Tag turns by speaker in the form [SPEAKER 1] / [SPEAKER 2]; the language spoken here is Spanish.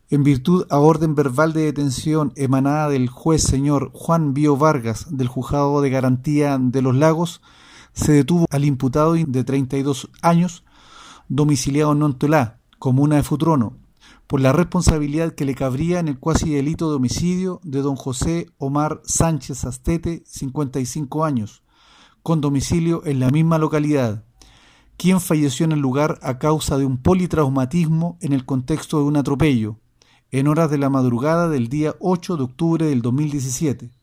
[SPEAKER 1] En virtud a orden verbal de detención emanada del juez señor Juan Bío Vargas del Juzgado de Garantía de Los Lagos, se detuvo al imputado de 32 años, domiciliado en Nontolá, comuna de Futrono, por la responsabilidad que le cabría en el cuasi delito de homicidio de don José Omar Sánchez Astete, 55 años, con domicilio en la misma localidad, quien falleció en el lugar a causa de un politraumatismo en el contexto de un atropello, en horas de la madrugada del día 8 de octubre del 2017.